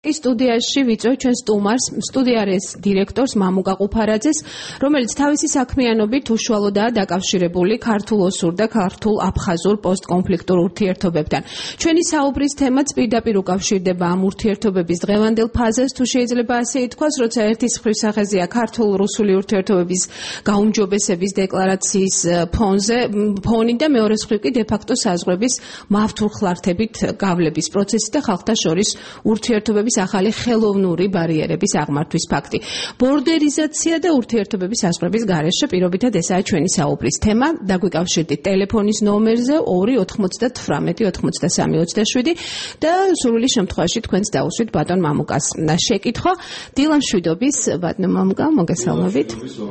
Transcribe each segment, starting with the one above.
სტუდიაში ვიწვევ ჩვენ სტუდიარის დირექტორს მამუკა ყუფარაძეს, რომელიც თავისი საქმიანობით უშუალოდაა დაკავშირებული ქართულ-ოსურ და ქართულ-აფხაზურ პოსტკონფლიქტურ ურთიერთობებთან. ჩვენი საუბრის თემაც პირდაპირ უკავშირდება ამ ურთიერთობების დღევანდელ ფაზას, თუ შეიძლება ასე ითქვას, როცა ერთის მხრივ სახეზეა ქართულ-რუსული ურთიერთობების გაუმჯობესების დეკლარაციის ფონი და მეორეს მხრივ კი დე-ფაქტო საზღვრების მავთულხლართებით გავლების პროცესი და ხალხთა შორის ურთიერთობების ახალი ხელოვნური ბარიერების აღმართვის ფაქტი. ბორდერიზაცია და ურთიერთობების საზღვრების გარეშე პირობითად ესაა ჩვენი საუბრის თემა. დაგვიკავშირდით ტელეფონის ნომერზე 2-98-93-27 და სრული შემთხვევაში თქვენს დაუსვით ბატონ მამუკას შეკითხვა. დილამშვიდობის ბატონ მამუკა, მოგესალმებით.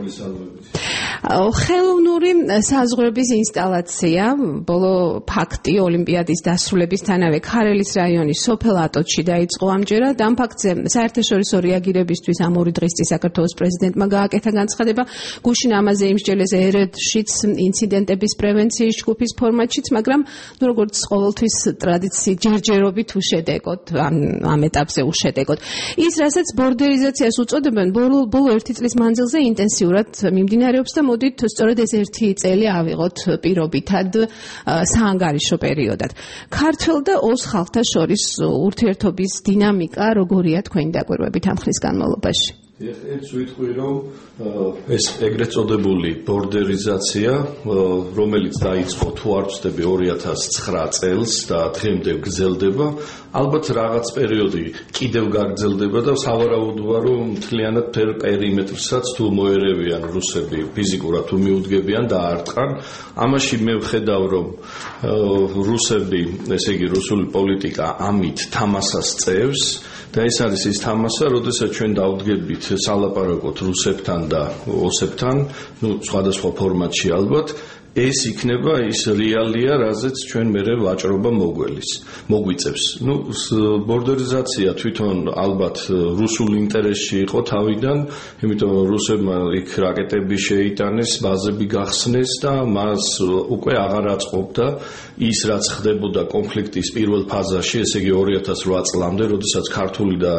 ხელოვნური საზღვრების ინსტალაცია, ბოლო ფაქტი ოლიმპიადის დასრულებისთანავე ქარელის რაიონის სოფელ ატოჩში დაიწყო ამჯერად. ამ ფაქტზე საერთაშორისო რეაგირებისთვის ამ ორი დღის წინ საქართველოს პრეზიდენტმა გააკეთა განცხადება. გუშინ ამაზე იმსჯელეს ერედშიც ინციდენტების პრევენციის ჯგუფის ფორმატშიც, მაგრამ როგორც ყოველთვის ტრადიციით ჯერჯერობით უშედეგოდ, ამ ეტაპზე უშედეგოდ. ის, რასაც ბორდერიზაციას უწოდებენ, ბოლო ერთი წლის მანძილზე ინტენსიურად მიმდინარეობს და მოდით სწორედ ეს ერთი წელი ავიღოთ პირობითად საანგარიშო პერიოდად. ქართველ და ოს ხალხთა შორის ურთიერთობის დინამიკა როგორია თქვენი დაკვირვებით ამ ხნის განმავლობაში? ერთ ვიტყვი, რომ ეს ეგრეთ წოდებული ბორდერიზაცია, რომელიც დაიწყო თუ არ ვცდები 2009 წელს და დღემდე გრძელდება, ალბათ რაღაც პერიოდი კიდევ გაგრძელდება და სავარაუდოა, რომ მთლიანად პერიმეტრსაც თუ მოერევიან რუსები, ფიზიკურად თუ მიუდგებიან და არტყან. ამაში მე ვხედავ, რომ რუსები, ესე იგი რუსული პოლიტიკა ამით თამასას წევს. და ეს არის ის თამასა, როდესაც ჩვენ დავდგებით სალაპარაკოთ რუსებთან და ოსებთან, სხვადასხვა ფორმატში ალბათ, ეს იქნება ის რეალია, რაზეც ჩვენ მერე ვაჭრობა მოგვიწევს. ბორდერიზაცია თვითონ ალბათ რუსულ ინტერესში იყო თავიდან, იმიტომ რომ რუსებმა იქ რაკეტები შეიტანეს, ბაზები გახსნეს და მას უკვე აღარ აწყობდა ის, რაც ხდებოდა კონფლიქტის პირველ ფაზაში, ესე იგი 2008 წლამდე, როდესაც ქართული და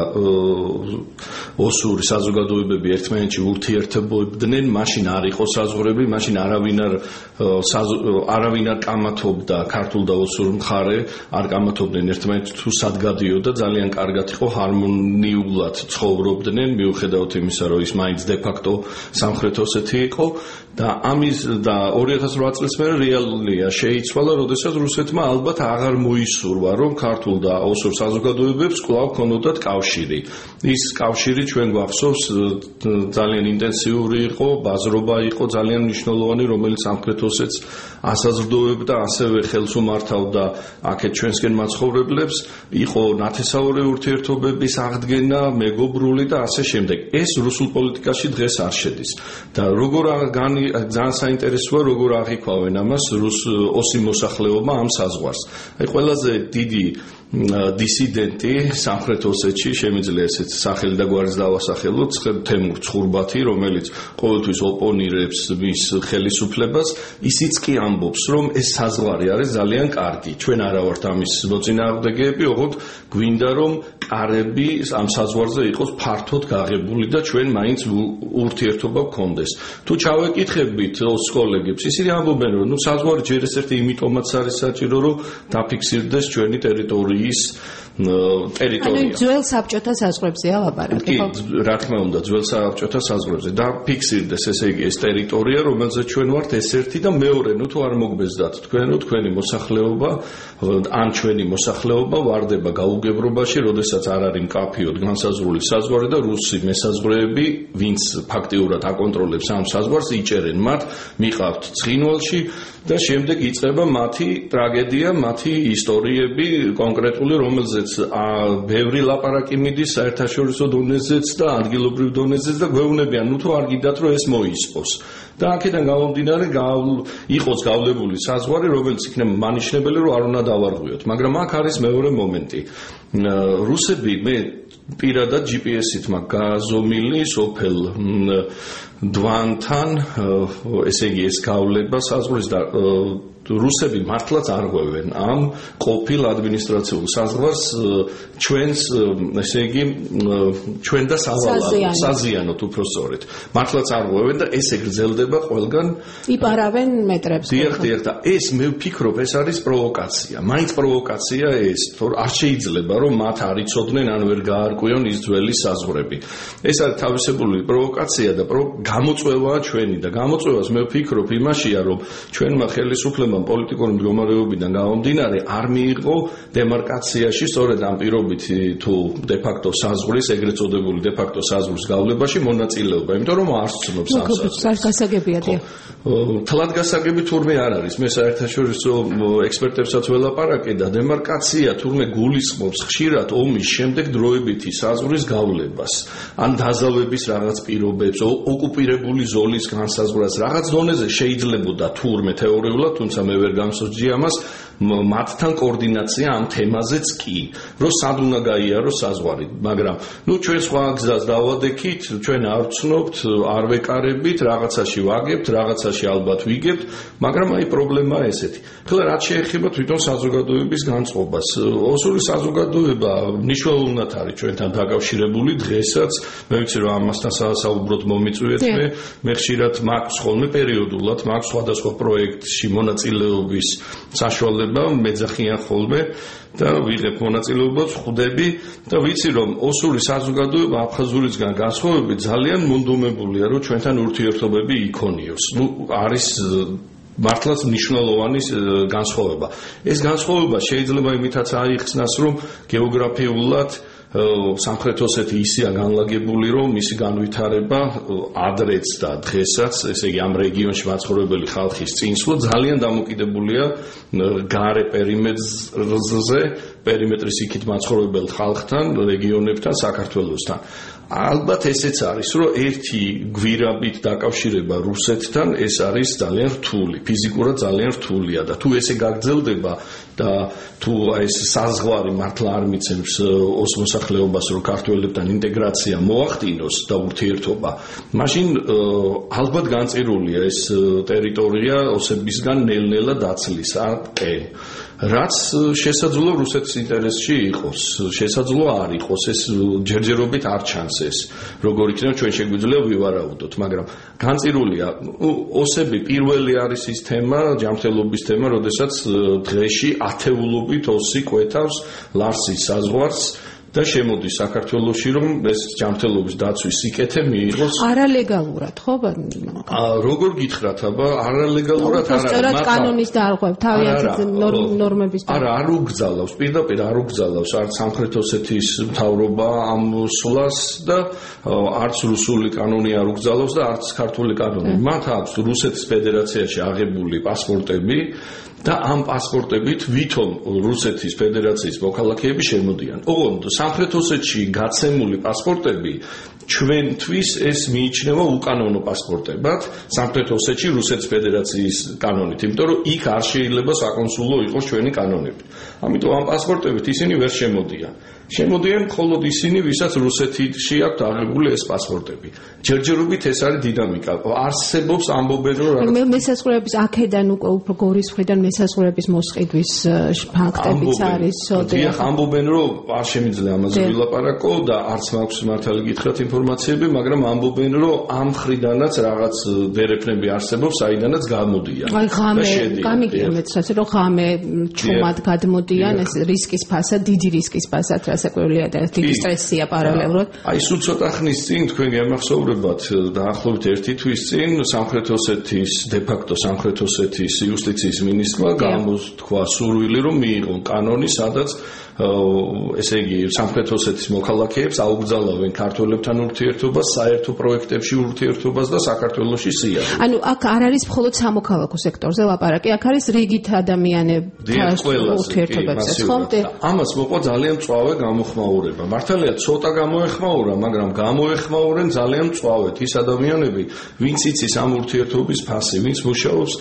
ოსური საზოგადოებები ერთმანეთში ურთიერთობდნენ, მაშინ არ იყო საზღვრები, მაშინ არავინ არ კამათობდა ქართულ და ოსურ მხარე, არ კამათობდნენ ერთმანეთს თუ სად გადიოდა, ძალიან კარგად იყო ჰარმონიულად ცხოვრობდნენ, მიუხედავად იმისა, რომ ის მაინც დე-ფაქტო სამხრეთ ოსეთი იყო და 2008 წლის მერე რეალია შეიცვალა, როდესაც რუსეთმა ალბათ აღარ მოისურვა, რომ ქართულ და ოსურ საზოგადოებებს კვლავ ქონოდათ კავშირი. ის კავშირი ჩვენ გვახსოვს ძალიან ინტენსიური იყო, ბაზრობა იყო ძალიან მნიშვნელოვანი, რომელიც სამხრეთ ოსეთს ასაზრდოებდა, ასევე ხელს უმართავდა აქეთ ჩვენსკენ მაცხოვრებლებს, იყო ნათესაური ურთიერთობების აღდგენა, მეგობრული და ასე შემდეგ. ეს რუსულ პოლიტიკაში დღეს არ შედის. და ძალიან საინტერესოა, როგორ აღიქვავენ ამას ოსი მოსახლეობა ამ საზღვარს. ყველაზე დიდი დისიდენტი სამხრეთ ოსეთში, შემიძლია ესეც სახელი და გვარის დავასახელოთ, თემურ ცხურბათი, რომელიც ყოველთვის ოპონირებს მის ხელისუფლებას, ისიც კი ამბობს, რომ ეს საზღვარი არის ძალიან კარგი. ჩვენ არა ვართ ამის მოწინააღმდეგეები, ოღონდ გვინდა, რომ კარები ამ საზღვარზე იყოს ფართოდ გაღებული და ჩვენ მაინც ურთიერთობა გქონდეს. თუ ჩავეკითხებით ოს კოლეგებს, ისინი ამბობენ, რომ საზღვარი ჯერ ერთ-ერთი იმიტომაც არის საჭირო, რომ დაფიქსირდეს ჩვენი ტერიტორია. ანუ ძველ საბჭოთა საზღვრებზეა ლაპარაკი. კი, რა თქმა უნდა, ძველ საბჭოთა საზღვრებზე და ფიქსირდეს, ესე იგი, ეს ტერიტორია, რომელზეც ჩვენ ვართ, ეს ერთი და მეორე, თუ არ მოგბეზდათ თქვენი მოსახლეობა, ან ჩვენი მოსახლეობა ვარდება გაუგებრობაში, როდესაც არ არის მკაფიოდ განსაზღვრული საზღვარი და რუსი მესაზღვრეები, ვინც ფაქტიურად აკონტროლებს ამ საზღვარს, იჭერენ მათ, მიყავთ ცხინვალში და შემდეგ იწყება მათი ტრაგედია, მათი ისტორიები კონკრეტული, რომელზეც ბევრი ლაპარაკი მიდის საერთაშორისო დონეზეც და ადგილობრივ დონეზეც და გვეუბნებიან, თუ არ გიდათ, რომ ეს მოისპოს. და აქედან გამომდინარე იყოს გავლებული საზღვარი, რომელიც იქნება მანიშნებელი, რომ არ უნდა დავარღვიოთ. მაგრამ აქ არის მეორე მომენტი. რუსები მე პირადად GPS-ით მაქვს გაზომილი სოფელ დვანთან, ესე იგი ეს გავლება საზღვრის და რუსები მართლაც არ ღვევენ ამ ყოფილ ადმინისტრაციულ საზღვარს ჩვენს ესე იგი ჩვენ და საზიანოთ უпроსწორეთ მართლაც არ ღვევენ და ეს ეგრძელდება ყველგან იპარავენ მეტრებს დიახ და ეს მე ვფიქრობ ეს არის პროვოკაცია მაინც პროვოკაცია ეს თორე არ შეიძლება რომ მათ არ იცოდნენ ან ვერ გაარკვიონ ის ძველი საზღვრები ეს არის თავისებული პროვოკაცია და გამოწვევაა ჩვენი და გამოწვევას მე ვფიქრობ იმაშია რომ ჩვენმა ხელისუფლებამ პოლიტიკური მდგომარეობიდან გამომდინარე არ მიიღო დემარკაციაში სწორედ ამ პირობით თუ დე-ფაქტო საზღვრის ეგრეთ წოდებული დე-ფაქტო საზღვრის გავლებაში მონაწილეობა იმიტომ რომ არ ცნობს ამ გასაგებია თლად გასაგები თურმე არ არის მე საერთაშორისო ექსპერტებსაც ველაპარაკე და დემარკაცია თურმე გულისხმობს ხშირად ომის შემდეგ დროებითი საზღვრის გავლებას ან დაზავების რაღაც პირობებს ოკუპირებული ზოლის განსაზღვრას რაღაც დონეზე შეიძლებოდა თურმე თეორიულად თუმცა მე ვერ გამსჯი ამას მათთან კოორდინაცია ამ თემაზეც კი რომ სად უნდა გაიაროს საზღვარი მაგრამ ჩვენ სხვა გზას დავადექით ჩვენ არ ვცნობთ არ ვეკარებით რაღაცაში ვაგებთ რაღაცაში ალბათ ვიგებთ მაგრამ აი პრობლემაა ესეთი ხოლო რაც შეეხება თვითონ საზოგადოების განწყობას ოსური საზოგადოება მნიშვნელოვნად არის ჩვენთან დაკავშირებული დღესაც მე ვიცი რომ ამასთან საუბრობთ მომიწვიეთ მე ხშირად მაქვს ხოლმე პერიოდულად მაქვს სხვადასხვა პროექტში მონაწილეობის საშუალება მეძახიან ხოლმე და ვიღებ მონაწილეობას ხვდები და ვიცი რომ ოსური საზოგადოება აფხაზურისგან განსხვავებით ძალიან მონდომებულია რომ ჩვენთან ურთიერთობები იქონიოს არის მართლაც მნიშვნელოვანი განსხვავება ეს განსხვავება შეიძლება იმითაც აიხსნას რომ გეოგრაფიულად სამხრეთ ოსეთი ისეა განლაგებული რომ მისი განვითარება ადრეც და დღესაც ესე იგი ამ რეგიონში მაცხოვრებელი ხალხის წინსვლა ძალიან დამოკიდებულია გარე პერიმეტრზე პერიმეტრის იქით მაცხოვრებელ ხალხთან რეგიონებთან საქართველოსთან ალბათ ესეც არის რომ ერთი გვირაბით დაკავშირება რუსეთთან ეს არის ძალიან რთული ფიზიკურად ძალიან რთულია და თუ ესე გაგრძელდება და თუ ეს საზღვარი მართლა არ მიცემს ოს მოსახლეობას რომ ქართველებთან ინტეგრაცია მოახდინოს და ურთიერთობა მაშინ ალბათ განწირულია ეს ტერიტორია ოსებისგან ნელ-ნელა დაცლის აკე რაც შესაძლოა რუსეთის ინტერესში იყოს შესაძლოა არ იყოს ეს ჯერჯერობით არ ჩანს ეს როგორ იქნება ჩვენ შეგვიძლია ვივარაუდოთ მაგრამ განწირულია ოსები პირველი არის ის თემა ჯანმრთელობის თემა როდესაც დღეში ათეულობით ოსი კვეთავს ლარსის საზღვარს და შემოდის საქართველოში რომ ეს ჯანმრთელობის დაცვის სიკეთე მიიღოს არალეგალურად ხო როგორ გითხრათ აბა არალეგალურად არა კანონის დარღვევ თავიანთი ნორმების არ უგზალავს პირდაპირ არ უგზალავს არც სამხრეთ ოსეთის მთავრობა ამ სვლას და არც რუსული კანონი არ უგზალავს და არც ქართული კანონი მათ აქვს რუსეთის ფედერაციაში აღებული პასპორტები და ამ პასპორტებით ვითომ რუსეთის ფედერაციის მოქალაქეები შემოდიან. ოღონდ სამხრეთ ოსეთში გაცემული პასპორტები ჩვენთვის ეს მიიჩნევა უკანონო პასპორტებად სამხრეთ ოსეთში რუსეთის ფედერაციის კანონით, იმიტომ რომ იქ არ შეიძლება საკონსულო იყოს ჩვენი კანონები. ამიტომ ამ პასპორტებით ისინი ვერ შემოდიან. შემოდიან მხოლოდ ისინი, ვისაც რუსეთში აქვთ აღებული ეს პასპორტები. ჯერჯერობით ეს არის დინამიკა. არსებობს ამბობენ რომ მესაზღვრეების აქედან უკვე გორის მხრიდან მესაზღვრეების მოსყიდვის ფაქტებიც არის. დიახ, ამბობენ რომ არ შემიძლია ამაზე ვილაპარაკო და არც მაქვს მართალი გითხრათ ინფორმაციები, მაგრამ ამბობენ რომ ამ მხრიდანაც რაღაც დერეფნები არსებობს, საიდანაც გამოდიან. აი ღამე გამიგებთ, რომ ღამე ჩუმად გადმოდიან ეს რისკის ფასად, დიდი რისკის ფასად საკვირველია და დიდი სტრესია პარალელურად. აი სულ ცოტა ხნის წინ თქვენ გემახსოვრებათ დაახლოებით 1 თვის წინ სამხრეთ ოსეთის დე-ფაქტო სამხრეთ ოსეთის იუსტიციის მინისტრმა გამოთქვა სურვილი რომ მიიღონ კანონი, სადაც ესე იგი სამხრეთ ოსეთის მოქალაქეებს აუგზავნებენ ქართველებთან ურთიერთობას, საერთო პროექტებში ურთიერთობას და საქართველოში სიარეს. ანუ აქ არ არის მხოლოდ სამოქალაქო სექტორზე ლაპარაკი, აქ არის რიგით ადამიანებთან ურთიერთობებსაც, ხო? ამას მოყვა ძალიან მწვავე გამოხმაურება. მართალია ცოტა გამოეხმაურა, მაგრამ გამოეხმაურენ ძალიან მწვავედ ის ადამიანები, ვინც იცის ამ ურთიერთობის ფასი, ვინც მუშაობს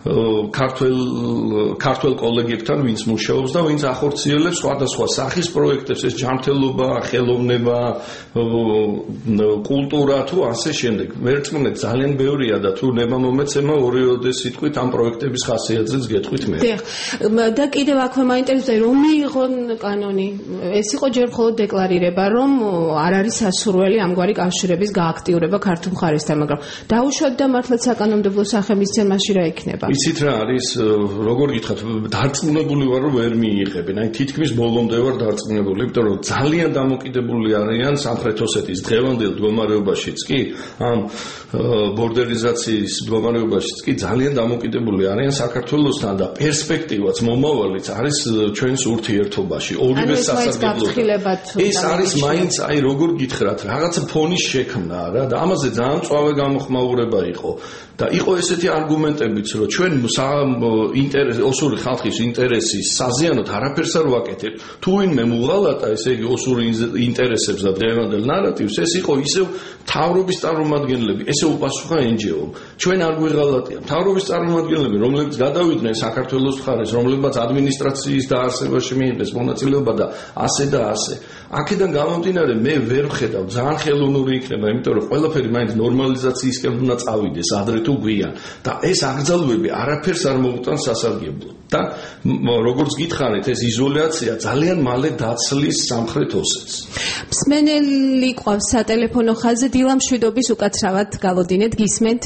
ქართველ კოლეგებთან, ვინც მუშაობს და ვინც ახორციელებს სხვადასხვა სახის პროექტებს, ეს ჯანმრთელობა, ხელოვნება, კულტურა თუ ასე შემდეგ. მერწმუნეთ ძალიან ბევრია და თუ ნება მომეცემა ორიოდე სიტყვით ამ პროექტების ხასიათზეც გეტყვით მე. და კიდევ აქვე მაინტერესებს რომ მიიღო კანონი. ეს იყო ჯერ მხოლოდ დეკლარირება, რომ არ არის სასურველი ამგვარი კავშირების გააქტიურება ქართულ მხარესთან, მაგრამ დაუშვათ და მართლაც საკანონმდებლო სახელმწიფოში რა იქნება? იცით რა არის, როგორ გითხრათ, დარწმუნებული ვარ რომ ვერ მიიღებენ. აი თითქმის ბოლომდე ვარ დარწმუნებული, იმიტომ რომ ძალიან დამოკიდებული არიან სამხრეთ ოსეთის დღევანდელ მდგომარეობაშიც კი, ამ ბორდერიზაციის მდგომარეობაშიც კი ძალიან დამოკიდებული არიან საქართველოსთან და პერსპექტივაც მომავალიც არის ჩვენს ურთიერთობაში. ორივე სასარგებლოდ. ეს არის მაინც აი როგორ გითხრათ, რაღაცა ფონის შექმნა რა და ამაზე ძალიან მწვავე გამოხმაურება იყო. და იყო ესეთი არგუმენტებიც, რომ ჩვენ ოსური ხალხის ინტერესის საზიანოდ არაფერს არ ვაკეთებთ. თუ ვინმე მუღალატა, ესე იგი ოსური ინტერესებს და დღევანდელ ნარატივს, ეს იყო ისევ მთავრობის წარმომადგენლები, ესე უპასუხა NGO-მ. ჩვენ არ გვიღალატია. მთავრობის წარმომადგენლები, რომლებიც გადავიდნენ საქართველოს მხარეს, რომლებიც ადმინისტრაციის დაარსებაში მიიღეს მონაწილეობა და ასე და ასე. აქედან გამომდინარე მე ვერ ვხედავ ძალიან ხელოვნური იქნება, იმიტომ რომ ყველაფერი მაინც ნორმალიზაციისკენ უნდა წავიდეს ადრე თუ გვიან და ეს აკრძალვები არაფერს არ მოუტანს სასარგებლოდ. და როგორც გითხარით, ეს იზოლაცია ძალიან მალე დაცლის სამხრეთ ოსეთს. მსმენელი ყავს სატელეფონო ხაზზე, დილა მშვიდობის უკაცრავად გალოდინეთ, გისმენთ?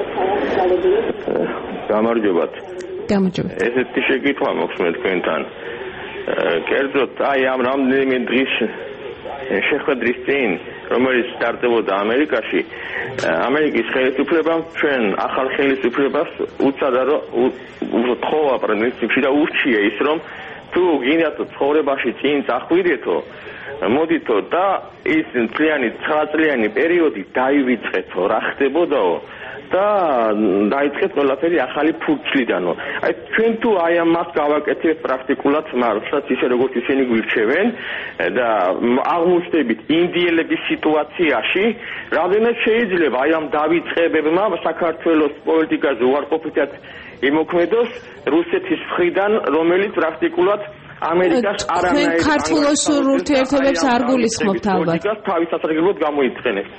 გამარჯობათ. გამარჯობათ. ესეთი შეკითხვა მაქვს მე თქვენთან. კერძოდ აი ამ რამდენიმე დღის შეხვედრის წინ, რომელიც სტარტებოდა ამერიკაში, ამერიკის ხელისუფლებამ ჩვენ ახალ ხელისუფლებას უწოდა რომ უთხოვა პრინციპში და ურჩია ის რომ თუ გინდათ ცხოვრებაში წინ წახვიდეთო, მოდითო და ის მთლიანი 9 წლიანი პერიოდი დაივიწყეთო, რა ხდებოდაო და დაიწყეთ ყველაფერი ახალი ფურცლიდანო. აი ჩვენ თუ აი ამას გავაკეთებთ პრაქტიკულად მართლაც ისე როგორც ისინი გვირჩევენ და აღმოჩნდებით ინდიელების სიტუაციაში, რამდენად შეიძლება აი ამ დავიწყებებმა საქართველოს პოლიტიკაზე უარყოფითად იმოქმედოს რუსეთის მხრიდან, რომელიც პრაქტიკულად ამერიკას არანაირ ქართულოს ურთიერთობებს არ გულისხმობთ ალბათ. თავის სასარგებლოდ გამოიყენებს.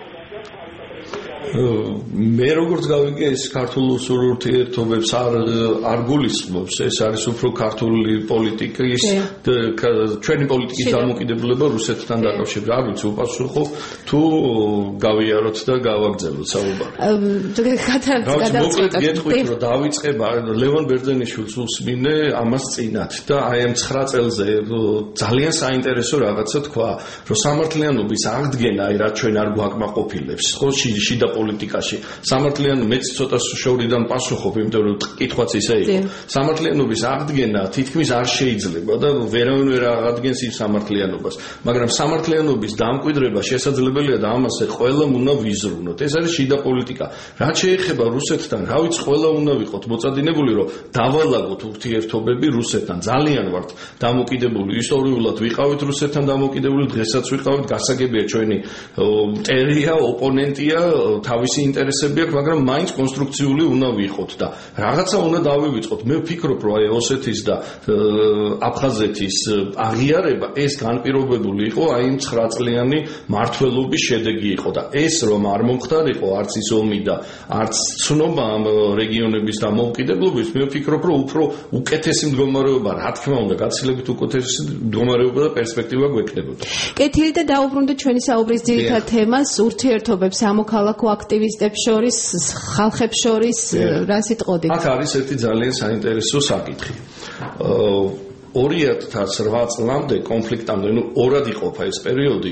მე როგორც გავიგე ეს ქართულოს ურთიერთობებს არ გულისხმობს, ეს არის უფრო ქართული პოლიტიკის ჩვენი პოლიტიკის დამოკიდებულება რუსეთთან დაკავშირებით. არ ვიცი უპასუხო თუ გავიაროთ და გავაგზავნოთ საუბარი. მოკლედ გეტყვით რომ დავიწყება ლევან ბერძენიშვილს უსმინე ამას წინათ და აი ამ 9 წელზე ძალიან საინტერესო რაღაცა თქვა, რომ სამართლიანობის აღდგენა აი რაც ჩვენ არ გვაკმაყოფილებს, ხო შიდა პოლიტიკაში. სამართლიან მეც ცოტა შორიდან პასუხობ, იმიტომ რომ კითხვაც ისე იყო. სამართლიანობის აღდგენა თითქმის არ შეიძლება და ვერავინ ვერ აღადგენს იმ სამართლიანობას, მაგრამ სამართლიანობის დამკვიდრება შესაძლებელია და ამაზე ყველამ უნდა ვიზრუნოთ. ეს არის შიდა პოლიტიკა. რაც შეეხება რუსეთთან, რა ვიცი, ყველა უნდა ვიყოთ მოწადინებული, რომ დავალაგოთ ურთიერთობები რუსეთთან. ძალიან ვართ დამოკიდებული, ისტორიულად ვიყავით რუსეთთან დამოკიდებული, დღესაც ვიყავით, გასაგებია ჩვენი მტერია, ოპონენტია, თავისი ინტერესები აქვს, მაგრამ მაინც კონსტრუქციული უნდა ვიყოთ და რაღაცა უნდა დავივიწყოთ. მე ვფიქრობ, რომ აი ოსეთის და აფხაზეთის აღიარება ეს განპირობებული იყო აი იმ 9 წლიანი მართლობის შედეგი იყო და ეს რომ არ მომხდარიყო არც ის ომი და არც ცნობა ამ რეგიონების დამოუკიდებლობის, მე ვფიქრობ, რომ უფრო უკეთესი მდგომარეობა, რა თქმა უნდა, გაცილებით უკეთესი მდგომარეობა და პერსპექტივა გვექნებოდა. კეთილი და დაუბრუნდეთ ჩვენი საუბრის ძირითად თემას, ურთიერთობებს სამოქალაქო აქტივისტებს შორის, ხალხებს შორის, რა სიტყოდით? აქ არის ერთი ძალიან საინტერესო საკითხი. 2008 წლამდე კონფლიქტამდე, ორად იყოფა ეს პერიოდი,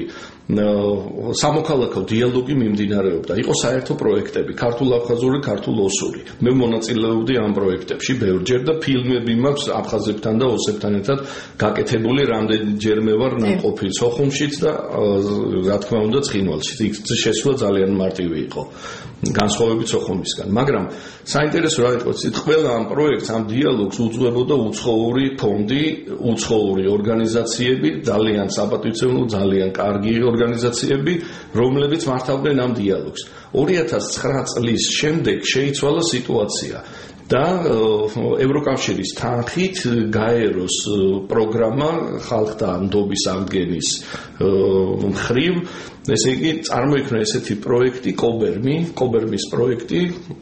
სამოქალაქო დიალოგი მიმდინარეობდა. იყო საერთო პროექტები, ქართულ-აფხაზური, ქართულ-ოსური. მე მონაწილეობდი ამ პროექტებში ბევრჯერ და ფილმები მაქვს აფხაზებთან და ოსებთან ერთად გაკეთებული, რამდენჯერმე ვარ ნამყოფი სოხუმშიც და რა თქმა უნდა ცხინვალში. იქ შესვლა ძალიან მარტივი იყო. განსხვავებით სოხუმისგან, მაგრამ საინტერესო რა იყო, ყველა ამ პროექტს, ამ დიალოგს უძღვებოდა უცხოური ფონდი, უცხოური ორგანიზაციები, ძალიან საპატივცემულო, ძალიან კარგი ორგანიზაციები, რომლებიც მართავდნენ ამ დიალოგს. 2009 წლის შემდეგ შეიცვალა სიტუაცია და ევროკავშირის თანხით გაეროს პროგრამა ხალხთა ნდობის აღდგენის მხრივ, ესე იგი წარმოიქმნა ესეთი პროექტი კობერმის პროექტი,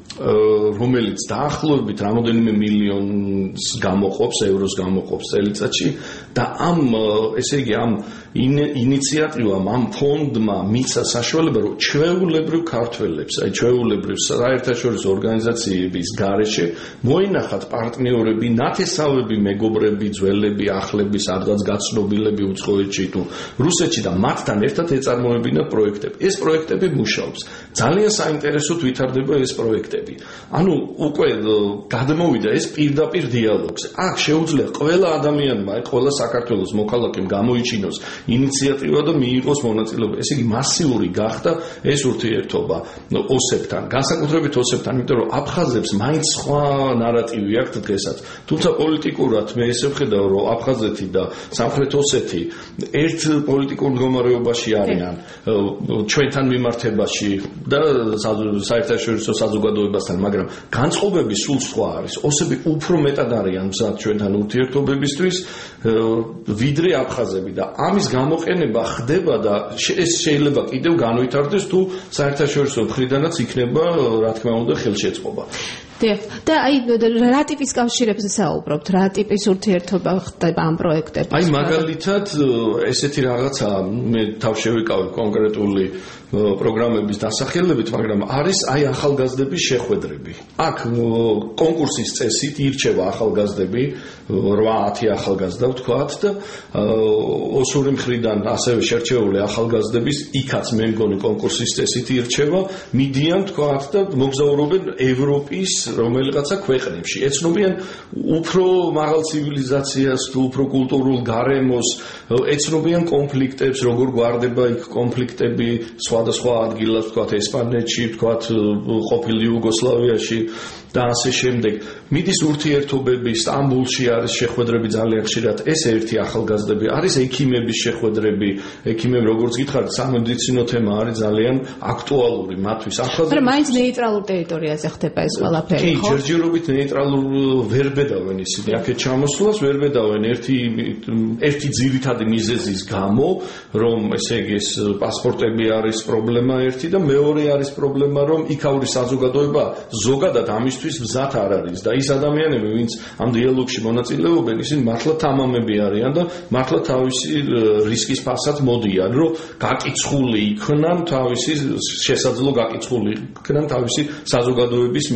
რომელიც დაახლოებით რამოდენიმე მილიონს გამოყოფს, ევროს გამოყოფს წელიწადში და ესე იგი ამ ინიციატივამ, ამ ფონდმა მიცა საშუალება, რომ ჩვეულებრივ ქართველებს, ჩვეულებრივ საერთაშორისო ორგანიზაციების გარეშე მოინახათ პარტნიორები, ნათესავები, მეგობრები, ძველები, ახლები, სადღაც გაცნობილები უცხოეთში თუ რუსეთში და მათთან ერთად ეწარმოებინა პროექტები. ეს პროექტები მუშაობს. ძალიან საინტერესოდ ვითარდება ეს პროექტები. ანუ უკვე გადმოვიდა ეს პირდაპირ დიალოგზე. აქ შეუძლია ყველა ადამიანმა, ყველა საქართველოს მოქალაქემ გამოიჩინოს ინიციატივა და მიიღოს მონაწილეობა. ესე იგი მასიური გახდა ეს ურთიერთობა ოსებთან, განსაკუთრებით ოსებთან, იმიტომ რომ აფხაზებს მაინც სხვა ნარატივი აქვთ დღესაც. თუმცა პოლიტიკურად მე ესე ვხედავ, რომ აფხაზეთი და სამხრეთ ოსეთი ერთ პოლიტიკურ მდგომარეობაში არიან ჩვენთან მიმართებაში და საერთაშორისო საზოგადოებასთან, მაგრამ განწყობები სულ სხვა არის. ოსები უფრო მეტად არიან მზად ჩვენთან ურთიერთობებისთვის ვიდრე აფხაზები და ამის გამოყენება ხდება და ეს შეიძლება კიდევ განვითარდეს თუ საერთაშორისო მხრიდანაც იქნება, რა თქმა უნდა, ხელშეწყობა. და აი რა ტიპის კავშირებზე საუბრობთ? რა ტიპის ურთიერთობა ხდება ამ პროექტებში? აი მაგალითად ესეთი რაღაცა მე თავ შევიკავე კონკრეტული პროგრამების დასახელებით, მაგრამ არის აი ახალგაზრდების შეხვედრები. აქ კონკურსის წესით ირჩევა ახალგაზრდები, 8-10 ახალგაზრდა ვთქვათ და ოსური მხრიდან ასევე შერჩეული ახალგაზრდების იქაც მე მგონი კონკურსის წესით ირჩევა, მიდიან ვთქვათ და მოგზაურობენ ევროპის რომელიღაცა ქვეყნებში. ეცნობიან უფრო მაღალ ცივილიზაციას თუ უფრო კულტურულ გარემოს, ეცნობიან კონფლიქტებს, როგორ გვარდება იქ კონფლიქტები სხვადასხვა ადგილას, ვთქვათ ესპანეთში, ვთქვათ ყოფილ იუგოსლავიაში და ასე შემდეგ. მიდის ურთიერთობები, სტამბულში არის შეხვედრები ძალიან ხშირად, ეს ერთი ახალგაზრდები, არის ექიმების შეხვედრები, ექიმები როგორც გითხარით, სამედიცინო თემა არის ძალიან აქტუალური მათთვის. მაგრამ მაინც ნეიტრალურ ტერიტორიაზე ხდება ეს ყველაფერი, ხო? კი, ჯერჯერობით ნეიტრალურ ვერ ბედავენ ისინი, აქეთ ჩამოსვლას ვერ ბედავენ ერთი ძირითადი მიზეზის გამო, რომ ესე იგი ეს პასპორტები არის პრობლემა ერთი და მეორე არის პრობლემა, რომ იქაური საზოგადოება ზოგადად ამისთვის მზად არ არის და ის ადამიანები, ვინც ამ დიალოგში მონაწილეობენ, ისინი მართლა თამამები არიან და მართლა თავისი რისკის ფასად მოდიან, რომ გაკიცხული იქნან თავისი შესაძლო გაკიცხული იქნან თავისი საზოგადოების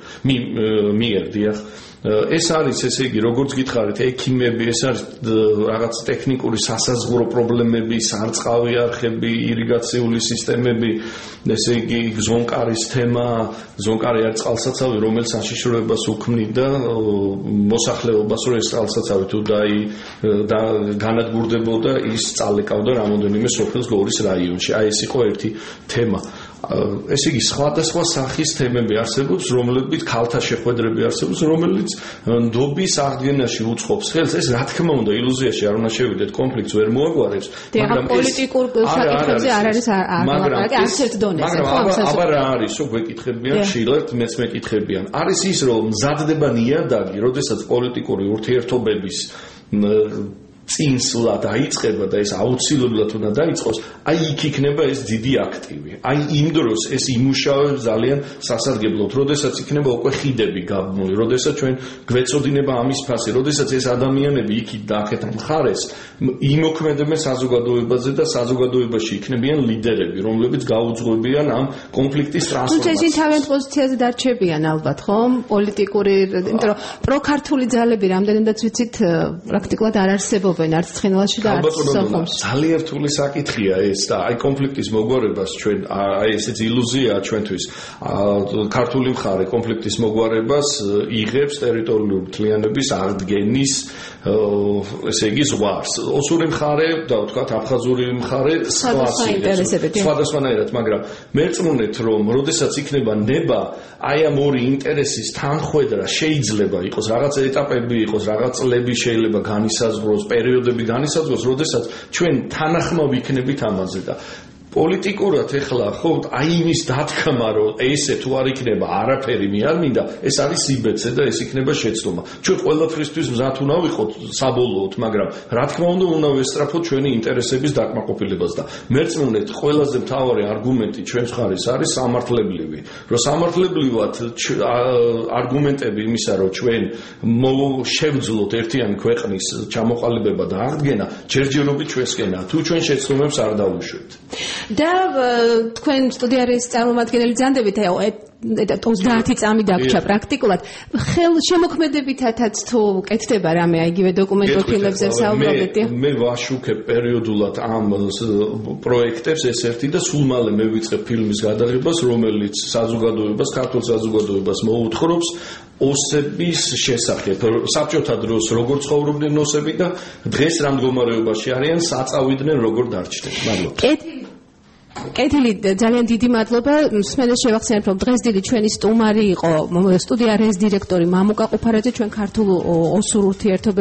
მიერ, დიახ. ეს არის, ესე იგი, როგორც გითხარით, ექიმები, ეს არის რაღაც ტექნიკური სასაზღვრო პრობლემები, სარწყავი არხები, ირიგაციული სისტემები, ესე იგი, ზონკარის თემა, ზონკარი არის წყალსაცავი, რომელიც საშიშროებას უქმნიდა მოსახლეობას, რომ ეს წყალსაცავი თუ განადგურდებოდა, ის წალეკავდა რამოდენიმე სოფელს გორის რაიონში. აი ეს იყო ერთი თემა. ესე იგი, სხვადასხვა სახის თემები არსებობს, რომლებიც ქალთა შეხვედრები არსებობს, რომელიც ნდობის აღდგენაში უწყობს ხელს. ეს რა თქმა უნდა ილუზიაში არ უნდა შევიდეთ, კონფლიქტს ვერ მოაგვარებს, მაგრამ პოლიტიკურ საკითხებზე არ არის ლაპარაკი არც ერთ დონეზე. მაგრამ აბა რა არის, რომ გვეკითხებიან, ხშირად მეც მეკითხებიან. არის ის, რომ მზადდება ნიადაგი, როდესაც პოლიტიკური ურთიერთობების წინსვლა დაიწყება და ეს აუცილებლად უნდა დაიწყოს, აი იქ იქნება ეს დიდი აქტივი. აი იმ დროს ეს იმუშავებს ძალიან სასარგებლოდ, როდესაც იქნება უკვე ხიდები გაბმული, როდესაც ჩვენ გვეწოდინება ამის ფასი, როდესაც ეს ადამიანები იქით და აქეთ მხარეს იმოქმედებენ საზოგადოებაზე და საზოგადოებაში იქნებიან ლიდერები, რომლებიც გაუძღვებიან ამ კონფლიქტის ტრანსფორმაციას. თუმცა ისინი თავიანთ პოზიციაზე დარჩებიან ალბათ, ხომ? პოლიტიკური, იმიტომ რომ პროქართული ძალები რამდენადაც ვიცით, პრაქტიკულად არ არსებობენ იღებენ არც ცხინვალში და არც სოხუმში. ძალიან რთული საკითხია ეს და აი კონფლიქტის მოგვარებას ჩვენ აი ესეც ილუზია ჩვენთვის ქართული მხარე კონფლიქტის მოგვარებას იღებს ტერიტორიული მთლიანობის აღდგენის ესე იგი ზღვარს. ოსური მხარე და ვთქვათ აფხაზური მხარე სხვადასხვანაირად, მაგრამ მერწმუნეთ რომ როდესაც იქნება ნება აი ამ ორი ინტერესის თანხვედრა შეიძლება იყოს რაღაც ეტაპები იყოს რაღაც წლები შეიძლება განისაზღვროს პერიოდები განისაზღვროს როდესაც ჩვენ თანახმავ იქნებით ამაზე და პოლიტიკურად ეხლა ხო აი იმის დათქმა რომ ესე თუ არ იქნება არაფერი მე არ მინდა ეს არის იბეცე და ეს იქნება შეცდომა ჩვენ ყველაფრისთვის მზად უნდა ვიყოთ საბოლოოდ მაგრამ რა თქმა უნდა ვესწრაფოთ ჩვენი ინტერესების დაკმაყოფილებას და მერწმუნეთ ყველაზე მთავარი არგუმენტი ჩვენს მხარეს არის სამართლებრივი რომ სამართლებრივად არგუმენტები იმისა რომ ჩვენ შევძლოთ ერთიანი ქვეყნის ჩამოყალიბება და აღდგენა ჯერჯერობით ჩვენსკენაა თუ ჩვენ შეცდომებს არ დავუშვებთ და თქვენ სტუდიაში წარმომადგენელი ძანდებით აი 30 წამი დაგვრჩა პრაქტიკულად ხელშემოქმედებითაც თუ კეთდება რამე აი იგივე დოკუმენტურ ფილმებზე საუბრობთ მე ვაშუქებ პერიოდულად ამ პროექტებს ეს ერთი და სულ მალე მე ვიწყებ ფილმის გადაღებას რომელიც საზოგადოებას ქართულ საზოგადოებას მოუთხრობს ოსების შესახებ საბჭოთა დროს როგორ ცხოვრობდნენ ოსები და დღეს რა მდგომარეობაში არიან საწავიდნენ როგორ დარჩნენ მადლობა კეთილი ძალიან დიდი მადლობა მსმენელს შევახსენებ რომ დღეს დიდი ჩვენი სტუმარი იყო სტუდია რეზ დირექტორი მამუკა ყუფარაძე ჩვენ ქართულ ოსურ ურთიერთობებს